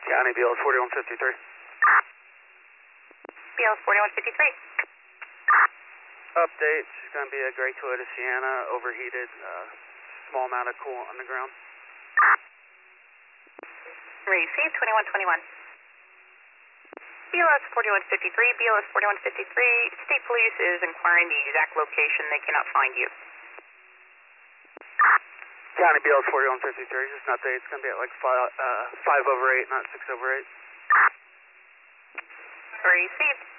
County BLS 4153. BLS 4153. Update, it's going to be a gray Toyota Sienna, overheated, small amount of coolant on the ground. Received 2121. BLS 4153, BLS 4153, State Police is inquiring the exact location. They cannot find you. County BLS 4153, just an update, it's going to be at like 5/8, not 6/8. Received.